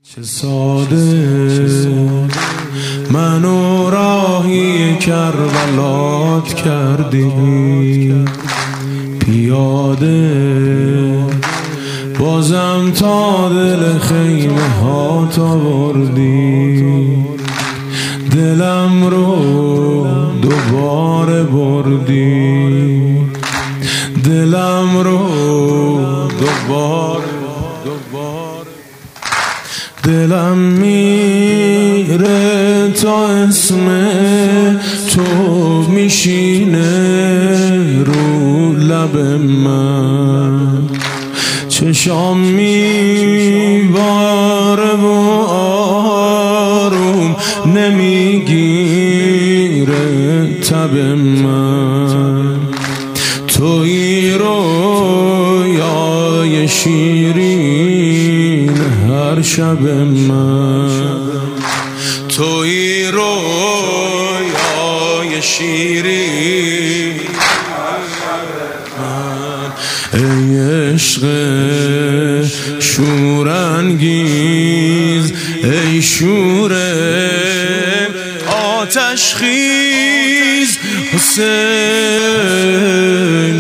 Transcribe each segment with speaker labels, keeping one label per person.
Speaker 1: چه ساده منو راهی کربلات کردی، پیاده بازم تا دل خیمه ها آوردی، دلم رو دوباره بردی، دلم رو دوباره دلم میره تا اسم تو میشینه رو لب من، چشام میباره و آروم نمیگیره تب من، توی رویای شیرین هر شب من، توی رویای شیرین هر شب من. ای عشق شورانگیز، ای شور آتش خیز، حسین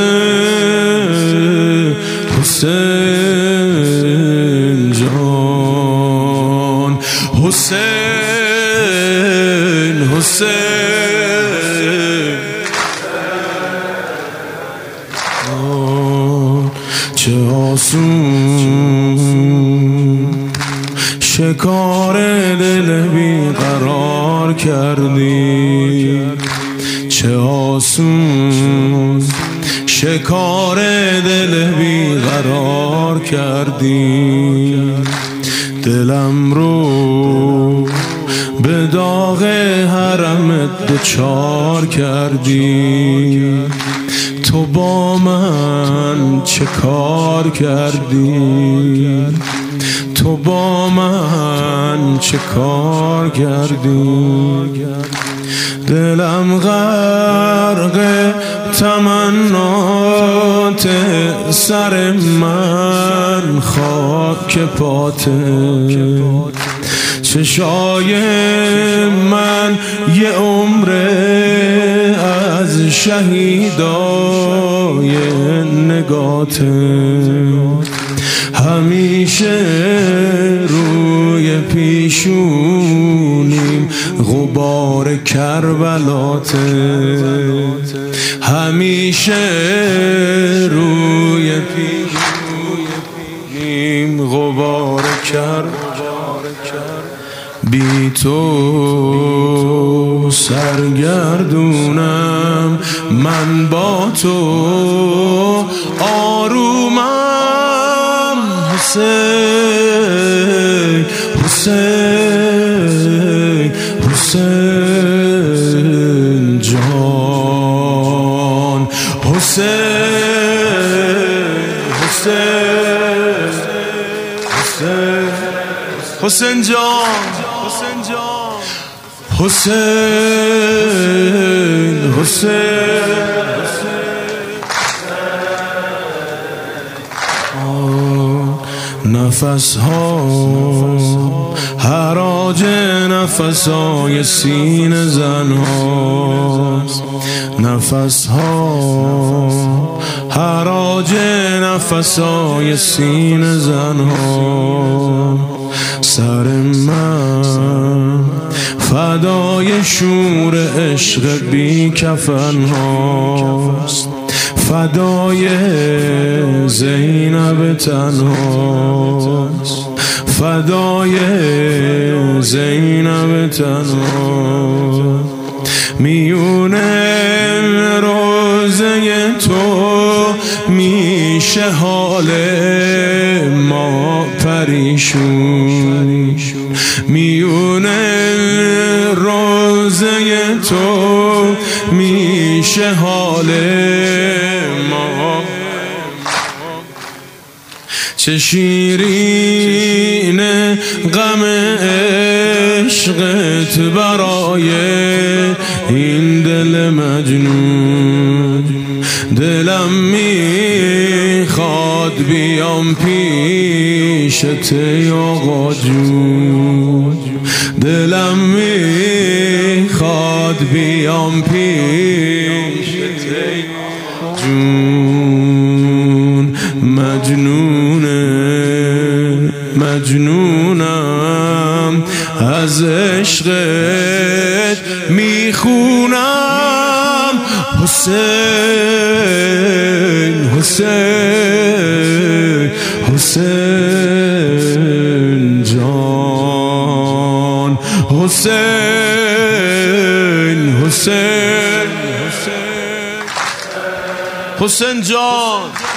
Speaker 1: حسین حسین جان، حسین حسین. چه آسون شکار دل بیقرار کردی، چه آسون شکار دل بیقرار کردی، دلم رو به داغ حرمت دوچار کردی، تو با من چه کار کردی، تو با من چه کار کردی، دلم غرق تمنات سر من خاک پاته، چشای من یه عمره از شهیدای نگاته، همیشه روی پیشونیم غبار کربلاته، همیشه روی پیشونیم غبار کربلاته. بی تو سرگردونم، من با تو آرومم، حسین حسین حسین جان، حسین حسین حسین حسین جان، حسین جان، حسین حسین. نفس ها حراج نفس های سینه زن هاست، نفس ها حراج نفس های سینه زن ها، سر من فدای شور عشق بی کفن هاست، فدای زینب تنهاست، فدای زینب تنهاست، میونه روزه تو میشه حال ما پریشون، میونه روزه تو میشه حال ما، چه شیرین غم عشقت برای این دل مجنون، دلم میخواد بیام پیش پیشت ای آقا جون، دلم میخواد بیام پیشت ای جون. مجنونم از عشقت میخونم. حسین حسین حسین جان، حسین حسین حسین حسین جان.